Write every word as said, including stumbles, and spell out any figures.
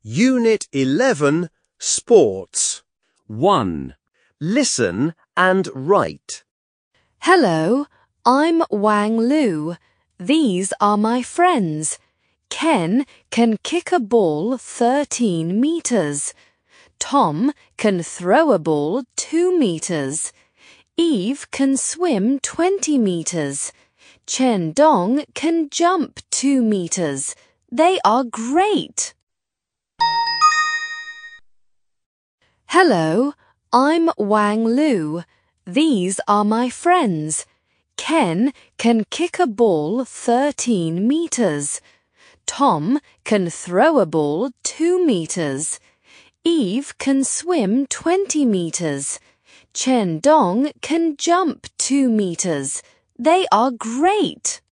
Unit eleven, Sports. one. Listen and write. Hello, I'm Wang Lu. These are my friends. Ken can kick a ball thirteen meters. Tom can throw a ball two meters. Eve can swim twenty meters. Chen Dong can jump two meters. They are great. Hello, I'm Wang Lu. These are my friends. Ken can kick a ball thirteen meters. Tom can throw a ball two meters. Eve can swim twenty meters. Chen Dong can jump two meters. They are great.